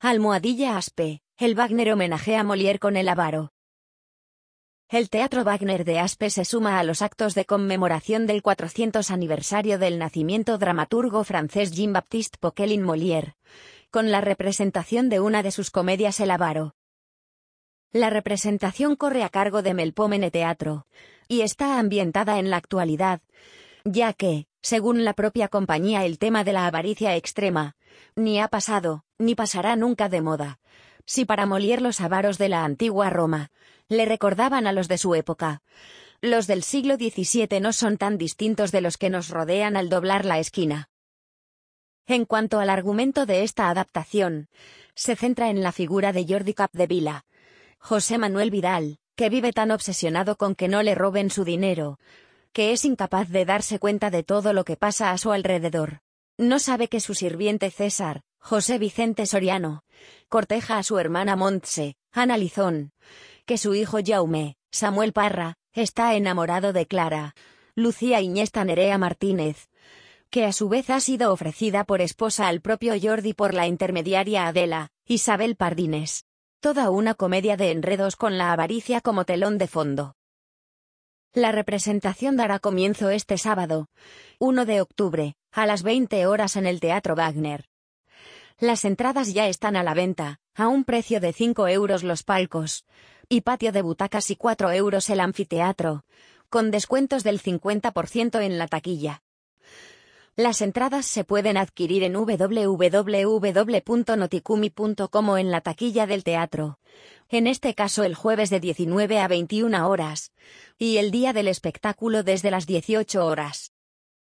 Almohadilla Aspe, el Wagner homenajea a Molière con el avaro. El Teatro Wagner de Aspe se suma a los actos de conmemoración del 400 aniversario del nacimiento dramaturgo francés Jean-Baptiste Poquelin Molière, con la representación de una de sus comedias El avaro. La representación corre a cargo de Melpomene Teatro, y está ambientada en la actualidad, ya que, según la propia compañía, el tema de la avaricia extrema, ni ha pasado, ni pasará nunca de moda. Si para Molière los avaros de la antigua Roma le recordaban a los de su época, los del siglo XVII no son tan distintos de los que nos rodean al doblar la esquina. En cuanto al argumento de esta adaptación, se centra en la figura de Jordi Capdevila, José Manuel Vidal, que vive tan obsesionado con que no le roben su dinero, que es incapaz de darse cuenta de todo lo que pasa a su alrededor. No sabe que su sirviente César, José Vicente Soriano, corteja a su hermana Montse, Ana Lizón, que su hijo Jaume, Samuel Parra, está enamorado de Clara, Lucía Iñesta Nerea Martínez, que a su vez ha sido ofrecida por esposa al propio Jordi por la intermediaria Adela, Isabel Pardines. Toda una comedia de enredos con la avaricia como telón de fondo. La representación dará comienzo este sábado, 1 de octubre, a las 20 horas en el Teatro Wagner. Las entradas ya están a la venta, a un precio de 5 euros los palcos, y patio de butacas y 4 euros el anfiteatro, con descuentos del 50% en la taquilla. Las entradas se pueden adquirir en www.noticumi.com o en la taquilla del teatro, en este caso el jueves de 19 a 21 horas, y el día del espectáculo desde las 18 horas.